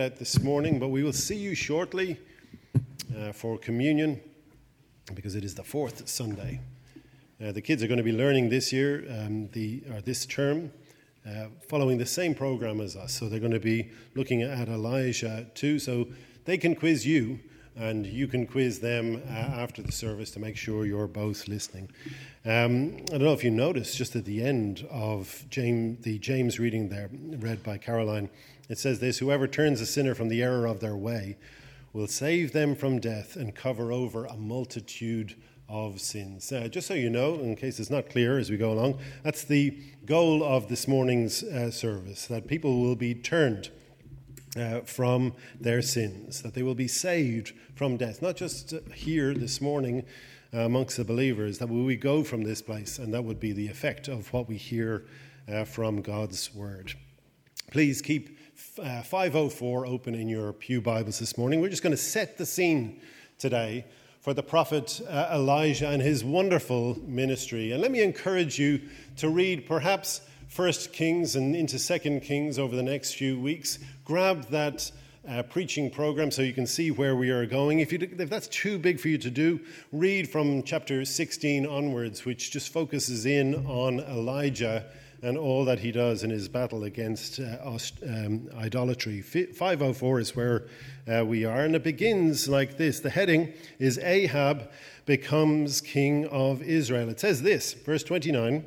This morning, but we will see you shortly for communion because it is the fourth Sunday. The kids are going to be learning this year, this term, following the same program as us. So they're going to be looking at Elijah too, so they can quiz you and you can quiz them after the service to make sure you're both listening. I don't know if you noticed, just at the end of the James reading there, read by Caroline, it says this: whoever turns a sinner from the error of their way will save them from death and cover over a multitude of sins. Just so you know, in case it's not clear as we go along, that's the goal of this morning's service, that people will be turned from their sins, that they will be saved from death. Not just here this morning amongst the believers, that we go from this place, and that would be the effect of what we hear from God's word. Please keep 504 open in your pew Bibles this morning. We're just going to set the scene today for the prophet Elijah and his wonderful ministry. And let me encourage you to read perhaps 1 Kings and into 2 Kings over the next few weeks. Grab that preaching program so you can see where we are going. If that's too big for you to do, read from chapter 16 onwards, which just focuses in on Elijah and all that he does in his battle against idolatry. 504 is where we are, and it begins like this. The heading is Ahab becomes king of Israel. It says this, verse 29,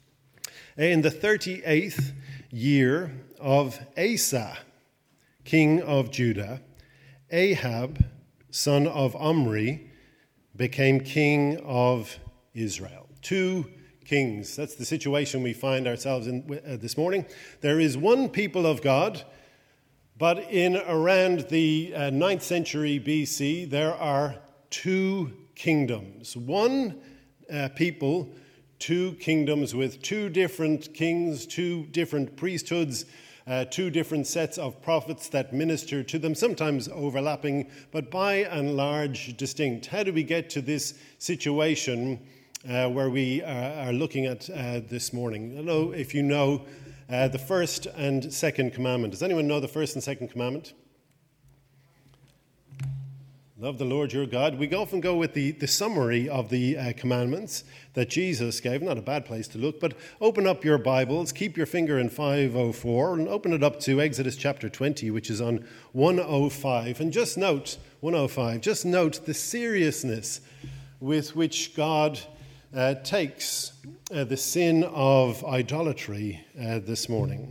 in the 38th year of Asa, king of Judah, Ahab, son of Omri, became king of Israel. Two kings. That's the situation we find ourselves in this morning. There is one people of God, but in around the 9th century BC, there are two kingdoms. One people, two kingdoms with two different kings, two different priesthoods, two different sets of prophets that minister to them, sometimes overlapping, but by and large distinct. How do we get to this situation where we are looking at this morning? I don't know if you know the first and second commandment. Does anyone know the first and second commandment? Love the Lord your God. We often go with the summary of the commandments that Jesus gave. Not a bad place to look, but open up your Bibles, keep your finger in 504, and open it up to Exodus chapter 20, which is on 105. And just note, 105, just note the seriousness with which God takes the sin of idolatry this morning.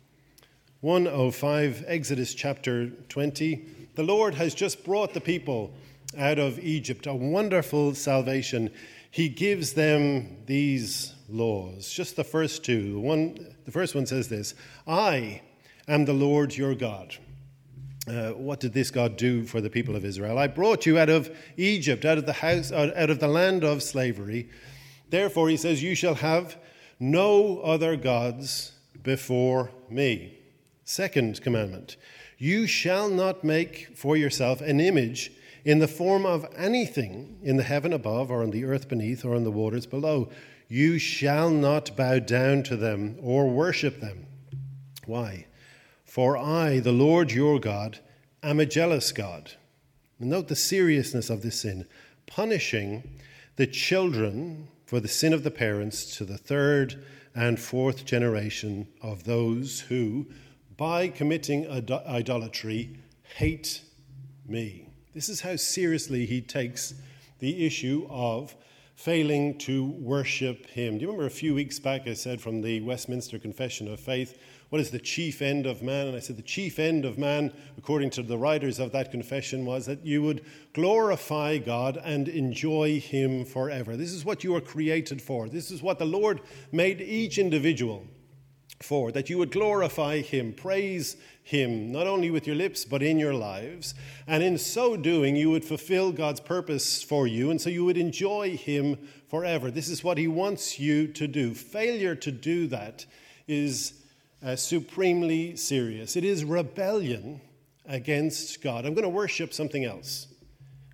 105, Exodus chapter 20. The Lord has just brought the people out of Egypt, a wonderful salvation. He gives them these laws, just the first two. The first one says this: I am the Lord your God. What did this God do for the people of Israel? I brought you out of Egypt, out of the land of slavery. Therefore, he says, you shall have no other gods before me. Second commandment, you shall not make for yourself an image in the form of anything in the heaven above or on the earth beneath or on the waters below. You shall not bow down to them or worship them. Why? For I, the Lord your God, am a jealous God. And note the seriousness of this sin, punishing the children for the sin of the parents to the third and fourth generation of those who, by committing idolatry, hate me. This is how seriously he takes the issue of failing to worship him. Do you remember a few weeks back I said from the Westminster Confession of Faith, what is the chief end of man? And I said the chief end of man, according to the writers of that confession, was that you would glorify God and enjoy him forever. This is what you are created for. This is what the Lord made each individual for, that you would glorify him, praise him, not only with your lips, but in your lives. And in so doing, you would fulfill God's purpose for you, and so you would enjoy him forever. This is what he wants you to do. Failure to do that is supremely serious. It is rebellion against God. I'm going to worship something else.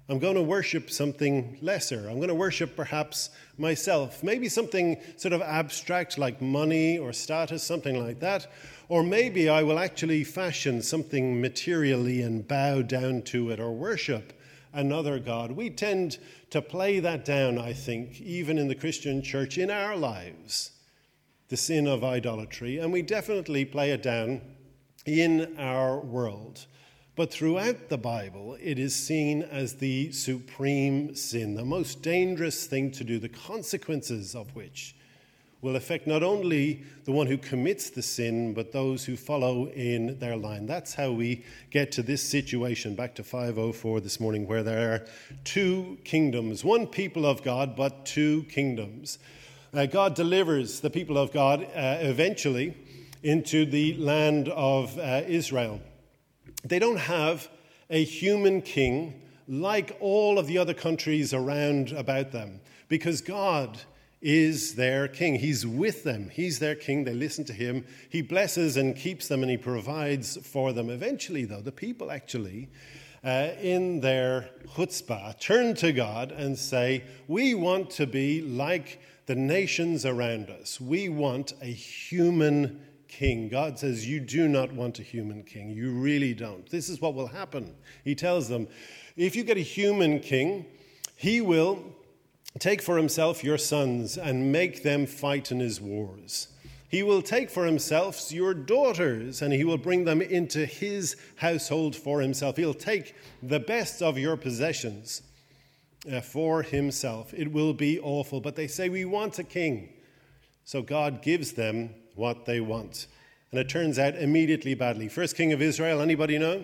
I'm going to worship something lesser. I'm going to worship perhaps myself. Maybe something sort of abstract like money or status, something like that. Or maybe I will actually fashion something materially and bow down to it or worship another god. We tend to play that down, I think, even in the Christian church in our lives, the sin of idolatry. And we definitely play it down in our world. But throughout the Bible, it is seen as the supreme sin, the most dangerous thing to do, the consequences of which will affect not only the one who commits the sin, but those who follow in their line. That's how we get to this situation, back to 504 this morning, where there are two kingdoms, one people of God, but two kingdoms. God delivers the people of God eventually into the land of Israel. They don't have a human king like all of the other countries around about them, because God is their king. He's with them. He's their king. They listen to him. He blesses and keeps them, and he provides for them. Eventually, though, the people actually, in their chutzpah, turn to God and say, we want to be like the nations around us. We want a human king. God says, you do not want a human king. You really don't. This is what will happen. He tells them, if you get a human king, he will take for himself your sons and make them fight in his wars. He will take for himself your daughters and he will bring them into his household for himself. He'll take the best of your possessions for himself. It will be awful. But they say, we want a king. So God gives them what they want. And it turns out immediately badly. First king of Israel, anybody know?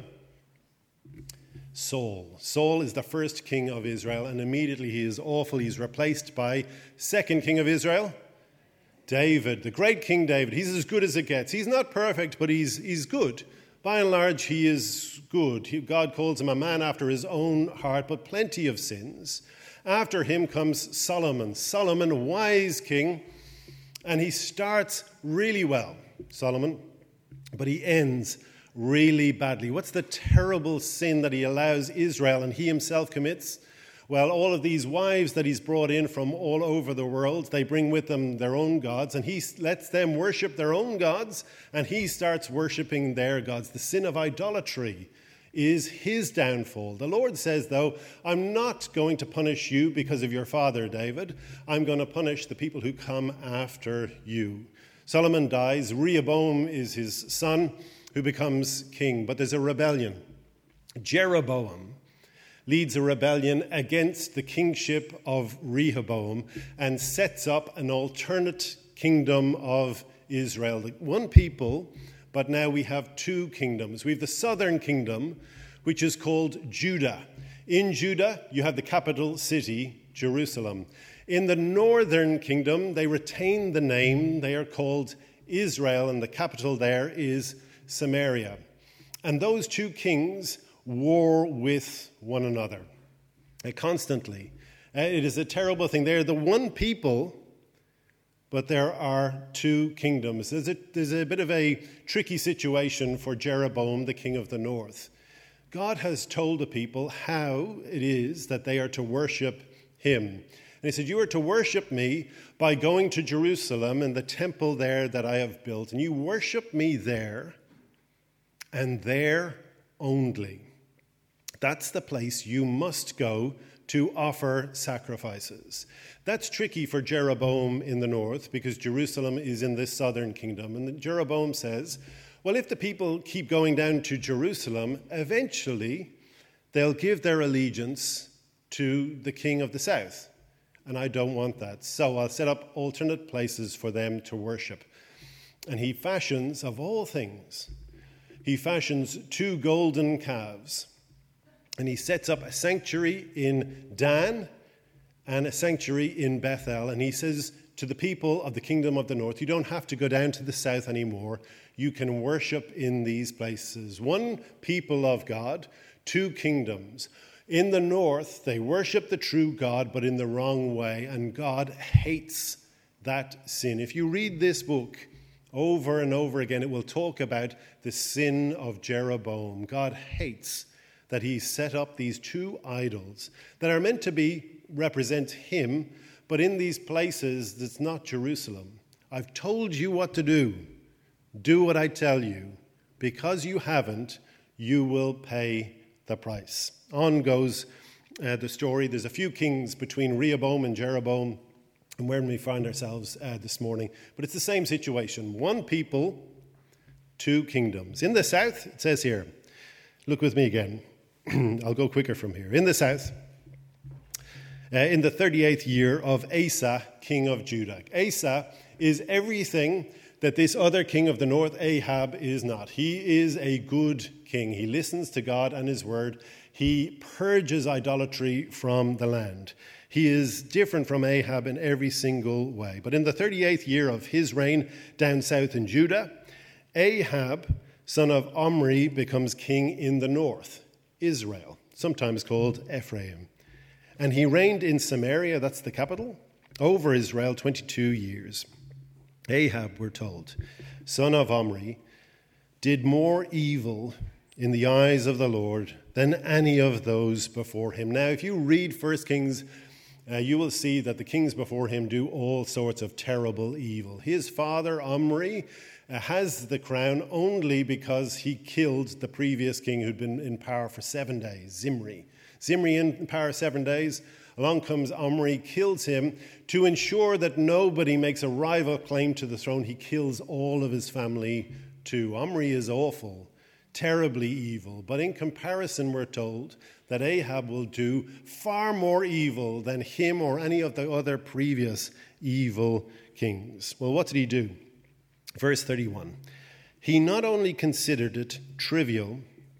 Saul. Saul is the first king of Israel, and immediately he is awful. He's replaced by second king of Israel, David, the great King David. He's as good as it gets. He's not perfect, but he's good. By and large, he is good. God calls him a man after his own heart, but plenty of sins. After him comes Solomon. Solomon, a wise king, and he starts really well, Solomon, but he ends really badly. What's the terrible sin that he allows Israel and he himself commits? Well, all of these wives that he's brought in from all over the world, they bring with them their own gods, and he lets them worship their own gods, and he starts worshiping their gods. The sin of idolatry is his downfall. The Lord says, though, I'm not going to punish you because of your father, David. I'm going to punish the people who come after you. Solomon dies. Rehoboam is his son who becomes king. But there's a rebellion. Jeroboam leads a rebellion against the kingship of Rehoboam and sets up an alternate kingdom of Israel. One people, but now we have two kingdoms. We have the southern kingdom, which is called Judah. In Judah, you have the capital city, Jerusalem. In the northern kingdom, they retain the name. They are called Israel, and the capital there is Samaria. And those two kings war with one another constantly. It is a terrible thing. They're the one people, but there are two kingdoms. There's a bit of a tricky situation for Jeroboam, the king of the north. God has told the people how it is that they are to worship him. And he said, you are to worship me by going to Jerusalem and the temple there that I have built. And you worship me there and there only. That's the place you must go to offer sacrifices. That's tricky for Jeroboam in the north because Jerusalem is in the southern kingdom. And Jeroboam says, well, if the people keep going down to Jerusalem, eventually they'll give their allegiance to the king of the south. And I don't want that. So I'll set up alternate places for them to worship. And he fashions, of all things, he fashions 2 golden calves. And he sets up a sanctuary in Dan and a sanctuary in Bethel. And he says to the people of the kingdom of the north, you don't have to go down to the south anymore. You can worship in these places. One people of God, 2 kingdoms. In the north, they worship the true God, but in the wrong way. And God hates that sin. If you read this book over and over again, it will talk about the sin of Jeroboam. God hates that he set up these two idols that are meant to represent him, but in these places it's not Jerusalem. I've told you what to do. Do what I tell you. Because you haven't, you will pay the price. On goes the story. There's a few kings between Rehoboam and Jeroboam, and where we find ourselves this morning. But it's the same situation. One people, two kingdoms. In the south, it says here, look with me again. I'll go quicker from here. In the south, in the 38th year of Asa, king of Judah. Asa is everything that this other king of the north, Ahab, is not. He is a good king. He listens to God and his word. He purges idolatry from the land. He is different from Ahab in every single way. But in the 38th year of his reign down south in Judah, Ahab, son of Omri, becomes king in the north, Israel, sometimes called Ephraim. And he reigned in Samaria, that's the capital, over Israel 22 years. Ahab, we're told, son of Omri, did more evil in the eyes of the Lord than any of those before him. Now, if you read 1 Kings, you will see that the kings before him do all sorts of terrible evil. His father, Omri, has the crown only because he killed the previous king who'd been in power for 7 days, Zimri. Zimri in power 7 days. Along comes Omri, kills him. To ensure that nobody makes a rival claim to the throne, he kills all of his family too. Omri is awful, terribly evil. But in comparison, we're told that Ahab will do far more evil than him or any of the other previous evil kings. Well, what did he do? Verse 31. He not only considered it trivial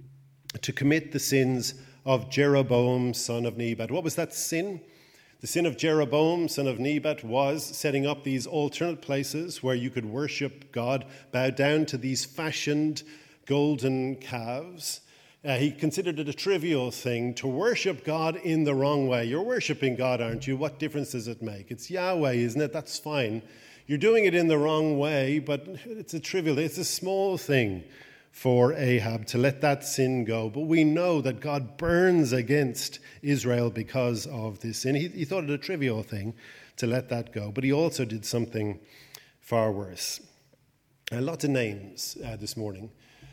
to commit the sins of Jeroboam, son of Nebat. What was that sin? The sin of Jeroboam, son of Nebat, was setting up these alternate places where you could worship God, bow down to these fashioned golden calves. He considered it a trivial thing to worship God in the wrong way. You're worshiping God, aren't you? What difference does it make? It's Yahweh, isn't it? That's fine. You're doing it in the wrong way, but it's a small thing for Ahab to let that sin go. But we know that God burns against Israel because of this sin. He thought it a trivial thing to let that go, but he also did something far worse. Lots of names this morning,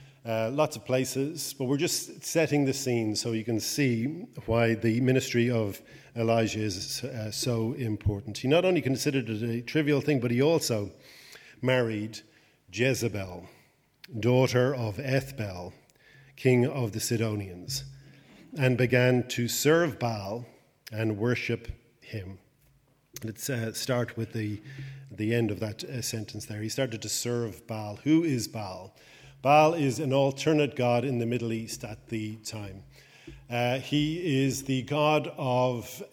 lots of places, but we're just setting the scene so you can see why the ministry of Elijah is so important. He not only considered it a trivial thing, but he also married Jezebel, daughter of Ethbaal, king of the Sidonians, and began to serve Baal and worship him. Let's start with the end of that sentence there. He started to serve Baal. Who is Baal? Baal is an alternate god in the Middle East at the time. He is the god of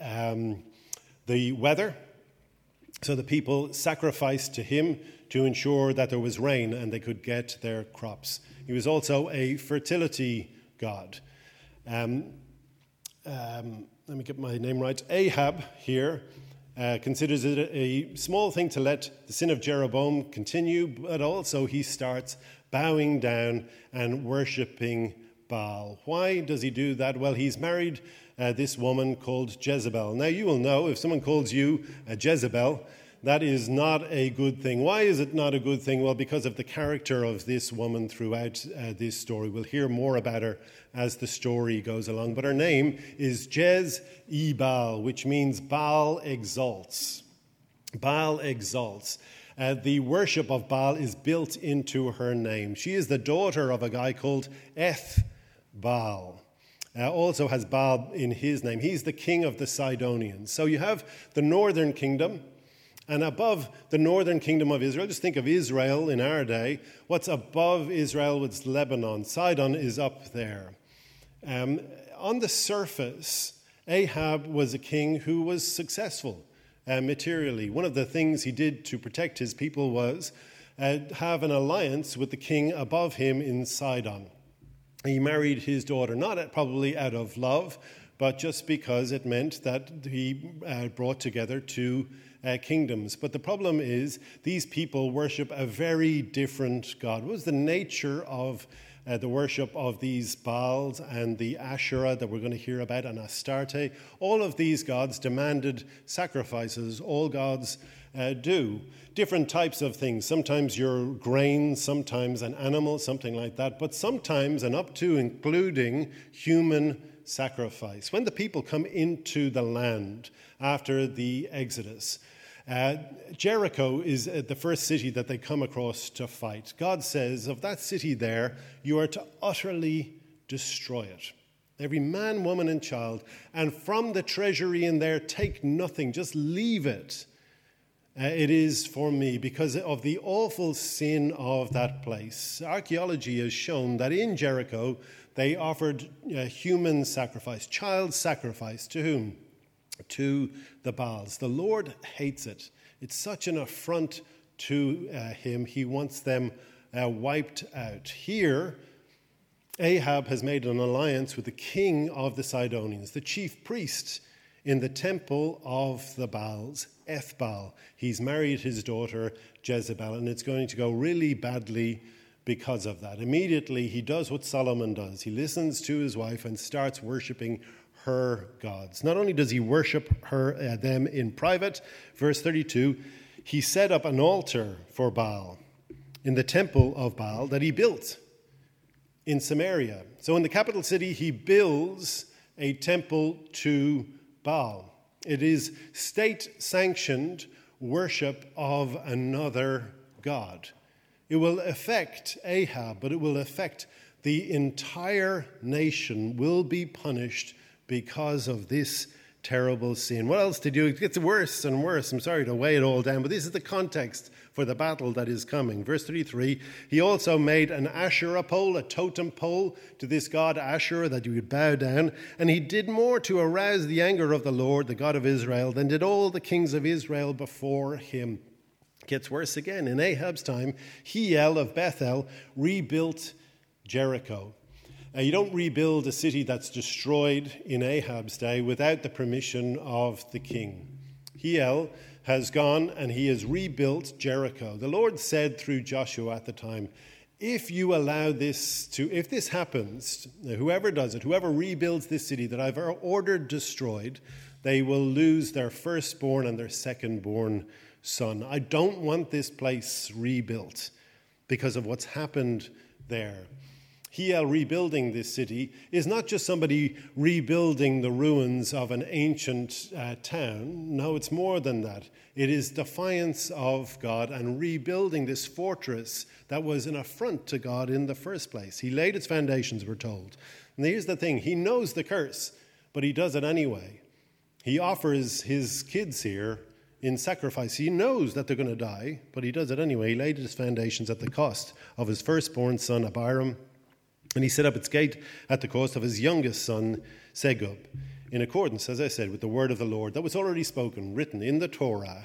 the weather. So the people sacrificed to him to ensure that there was rain and they could get their crops. He was also a fertility god. Let me get my name right. Ahab here considers it a small thing to let the sin of Jeroboam continue, but also he starts bowing down and worshipping Baal. Why does he do that? Well, he's married this woman called Jezebel. Now, you will know if someone calls you a Jezebel, that is not a good thing. Why is it not a good thing? Well, because of the character of this woman throughout this story. We'll hear more about her as the story goes along. But her name is Jezebel, which means Baal exalts. Baal exalts. The worship of Baal is built into her name. She is the daughter of a guy called Ethbaal. Also has Baal in his name. He's the king of the Sidonians. So you have the northern kingdom. And above the northern kingdom of Israel, just think of Israel in our day. What's above Israel was Lebanon. Sidon is up there. On the surface, Ahab was a king who was successful materially. One of the things he did to protect his people was have an alliance with the king above him in Sidon. He married his daughter, not probably out of love, but just because it meant that he brought together two kingdoms. But the problem is these people worship a very different God. What was the nature of the worship of these Baals and the Asherah that we're going to hear about, and Astarte. All of these gods demanded sacrifices. All gods do. Different types of things. Sometimes your grain, sometimes an animal, something like that, but sometimes and up to including human sacrifice. When the people come into the land after the Exodus, Jericho is the first city that they come across to fight. God says, of that city there, you are to utterly destroy it. Every man, woman, and child, and from the treasury in there, take nothing, just leave it. It is for me because of the awful sin of that place. Archaeology has shown that in Jericho, they offered human sacrifice, child sacrifice. To whom? To the Baals. The Lord hates it. It's such an affront to him. He wants them wiped out. Here, Ahab has made an alliance with the king of the Sidonians, the chief priest in the temple of the Baals, Ethbaal. He's married his daughter Jezebel, and it's going to go really badly because of that. Immediately, he does what Solomon does. He listens to his wife and starts worshiping her gods. Not only does he worship them in private, verse 32, he set up an altar for Baal in the temple of Baal that he built in Samaria. So in the capital city, he builds a temple to Baal. It is state-sanctioned worship of another god. It will affect Ahab, but it will affect the entire nation will be punished because of this terrible sin. What else to do? It gets worse and worse. I'm sorry to weigh it all down, but this is the context for the battle that is coming. Verse 33, he also made an Asherah pole, a totem pole to this god Asherah that you would bow down. And he did more to arouse the anger of the Lord, the God of Israel, than did all the kings of Israel before him. It gets worse again. In Ahab's time, Hiel of Bethel rebuilt Jericho. You don't rebuild a city that's destroyed in Ahab's day without the permission of the king. Hiel has gone and he has rebuilt Jericho. The Lord said through Joshua at the time, if this happens, whoever does it, whoever rebuilds this city that I've ordered destroyed, they will lose their firstborn and their secondborn son. I don't want this place rebuilt because of what's happened there. Hiel rebuilding this city is not just somebody rebuilding the ruins of an ancient town. No, it's more than that. It is defiance of God and rebuilding this fortress that was an affront to God in the first place. He laid its foundations, we're told. And here's the thing. He knows the curse, but he does it anyway. He offers his kids here in sacrifice. He knows that they're going to die, but he does it anyway. He laid its foundations at the cost of his firstborn son, Abiram. And he set up its gate at the cost of his youngest son, Segub, in accordance, as I said, with the word of the Lord that was already spoken, written in the Torah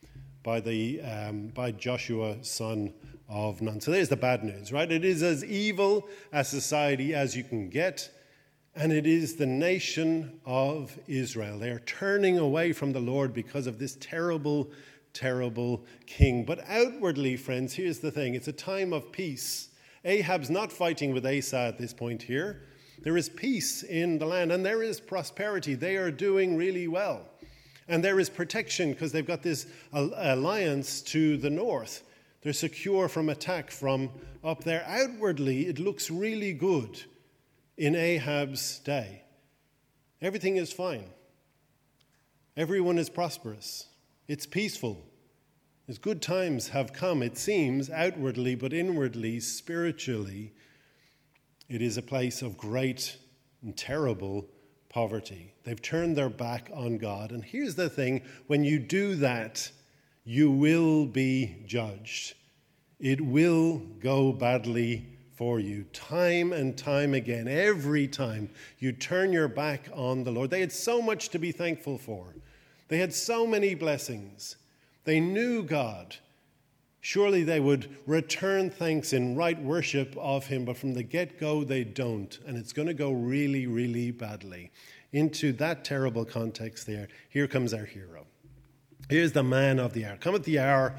by Joshua, son of Nun. So there's the bad news, right? It is as evil a society as you can get, and it is the nation of Israel. They are turning away from the Lord because of this terrible, terrible king. But outwardly, friends, here's the thing. It's a time of peace. Ahab's not fighting with Asa at this point here. There is peace in the land and there is prosperity. They are doing really well. And there is protection because they've got this alliance to the north. They're secure from attack from up there. Outwardly, it looks really good in Ahab's day. Everything is fine. Everyone is prosperous. It's peaceful. As good times have come, it seems, outwardly, but inwardly, spiritually, it is a place of great and terrible poverty. They've turned their back on God. And here's the thing, when you do that, you will be judged. It will go badly for you. Time and time again, every time you turn your back on the Lord. They had so much to be thankful for. They had so many blessings. They knew God. Surely they would return thanks in right worship of him, but from the get-go they don't, and it's going to go really, really badly. Into that terrible context there, here comes our hero. Here's the man of the hour. Cometh the hour,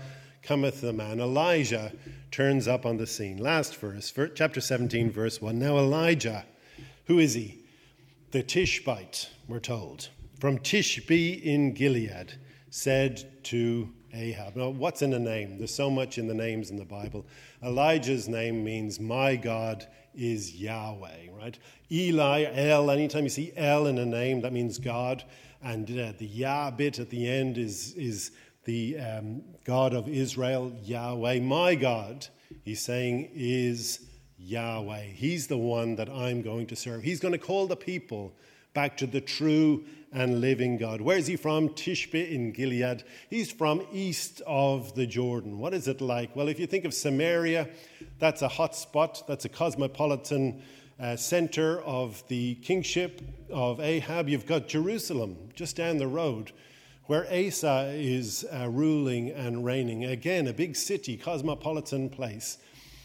cometh the man. Elijah turns up on the scene. Last verse, chapter 17, verse 1. Now Elijah, who is he? The Tishbite, we're told, from Tishbe in Gilead, said to Ahab. Now, what's in a name? There's so much in the names in the Bible. Elijah's name means my God is Yahweh, right? Eli, El, anytime you see El in a name, that means God. And the Yah bit at the end is the God of Israel, Yahweh. My God, he's saying, is Yahweh. He's the one that I'm going to serve. He's going to call the people back to the true and living God. Where is he from? Tishbe in Gilead. He's from east of the Jordan. What is it like? Well, if you think of Samaria, that's a hot spot. That's a cosmopolitan center of the kingship of Ahab. You've got Jerusalem just down the road where Asa is ruling and reigning. Again, a big city, cosmopolitan place.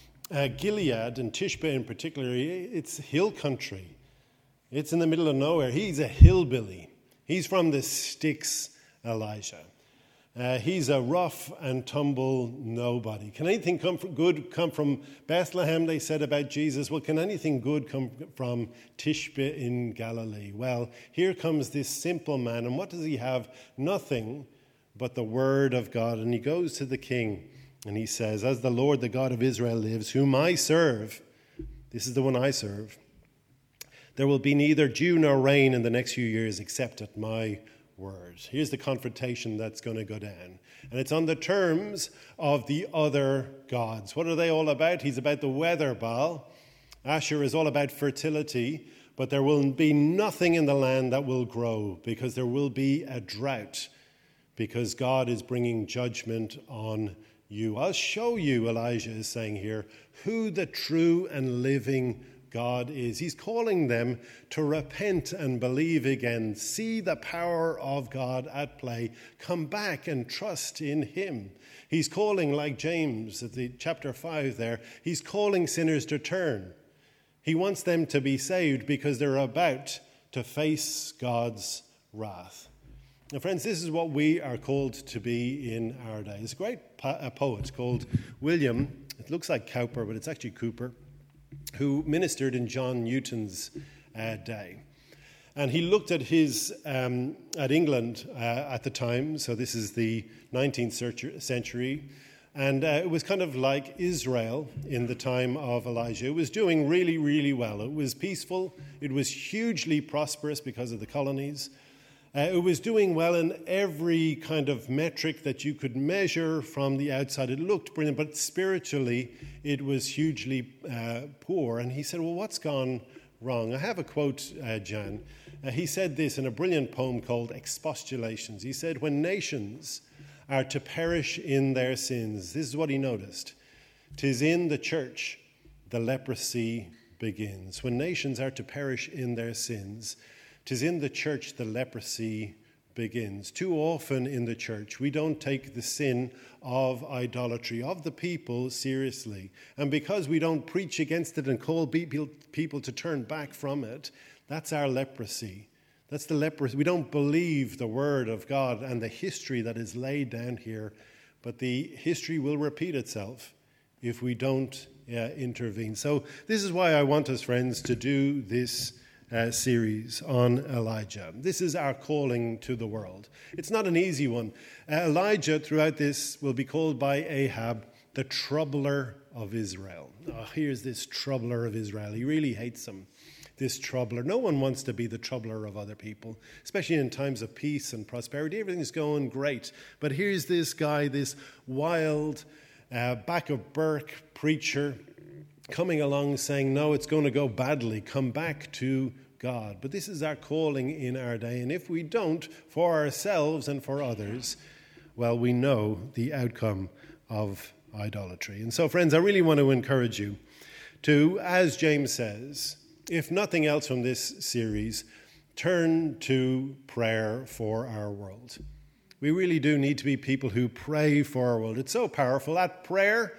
Gilead and Tishbe in particular, it's hill country. It's in the middle of nowhere. He's a hillbilly. He's from the sticks, Elijah. He's a rough and tumble nobody. Can anything good come from Bethlehem, they said about Jesus? Well, can anything good come from Tishbe in Galilee? Well, here comes this simple man, and what does he have? Nothing but the word of God. And he goes to the king, and he says, as the Lord, the God of Israel lives, whom I serve, this is the one I serve, there will be neither dew nor rain in the next few years except at my word. Here's the confrontation that's going to go down. And it's on the terms of the other gods. What are they all about? He's about the weather, Baal. Asher is all about fertility. But there will be nothing in the land that will grow because there will be a drought because God is bringing judgment on you. I'll show you, Elijah is saying here, who the true and living God is. He's calling them to repent and believe again. See the power of God at play. Come back and trust in him. He's calling, like James at the chapter 5 there, he's calling sinners to turn. He wants them to be saved because they're about to face God's wrath. Now, friends, this is what we are called to be in our day. There's a great poet called William, it looks like Cowper, but it's actually Cooper, who ministered in John Newton's day. And he looked at at England at the time, so this is the 19th century, and it was kind of like Israel in the time of Elijah. It was doing really, really well. It was peaceful. It was hugely prosperous because of the colonies. It was doing well in every kind of metric that you could measure from the outside. It looked brilliant, but spiritually it was hugely poor. And he said, well, what's gone wrong? I have a quote, Jan. He said this in a brilliant poem called Expostulations. He said, when nations are to perish in their sins, this is what he noticed, 'tis in the church the leprosy begins. When nations are to perish in their sins, 'tis in the church the leprosy begins. Too often in the church, we don't take the sin of idolatry of the people seriously. And because we don't preach against it and call people to turn back from it, that's our leprosy. That's the leprosy. We don't believe the word of God and the history that is laid down here, but the history will repeat itself if we don't intervene. So this is why I want us, friends, to do this series on Elijah. This is our calling to the world. It's not an easy one. Elijah, throughout this, will be called by Ahab the troubler of Israel. Oh, here's this troubler of Israel. He really hates them, this troubler. No one wants to be the troubler of other people, especially in times of peace and prosperity. Everything's going great. But here's this guy, this wild, back of Burke preacher, coming along saying, no, it's going to go badly. Come back to God. But this is our calling in our day. And if we don't, for ourselves and for others, well, we know the outcome of idolatry. And so, friends, I really want to encourage you to, as James says, if nothing else from this series, turn to prayer for our world. We really do need to be people who pray for our world. It's so powerful. At prayer,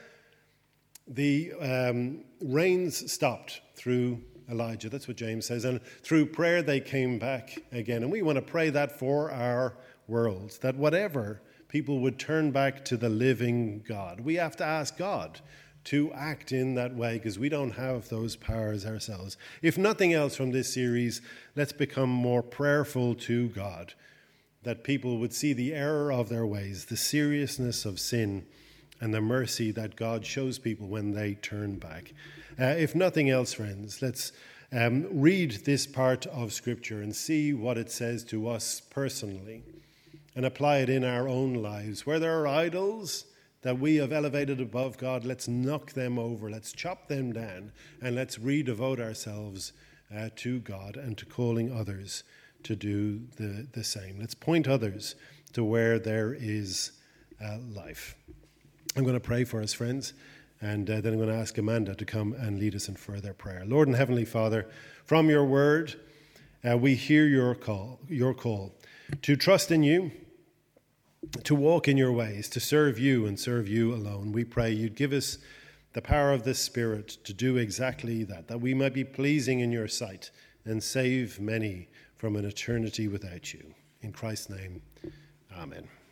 the rains stopped through Elijah. That's what James says. And through prayer, they came back again. And we want to pray that for our world, that whatever people would turn back to the living God. We have to ask God to act in that way because we don't have those powers ourselves. If nothing else from this series, let's become more prayerful to God, that people would see the error of their ways, the seriousness of sin, and the mercy that God shows people when they turn back. If nothing else, friends, let's read this part of Scripture and see what it says to us personally and apply it in our own lives. Where there are idols that we have elevated above God, let's knock them over, let's chop them down, and let's redevote ourselves to God and to calling others to do the same. Let's point others to where there is life. I'm going to pray for us, friends, and then I'm going to ask Amanda to come and lead us in further prayer. Lord and Heavenly Father, from your word, we hear your call to trust in you, to walk in your ways, to serve you and serve you alone. We pray you'd give us the power of the Spirit to do exactly that we might be pleasing in your sight and save many from an eternity without you. In Christ's name, amen.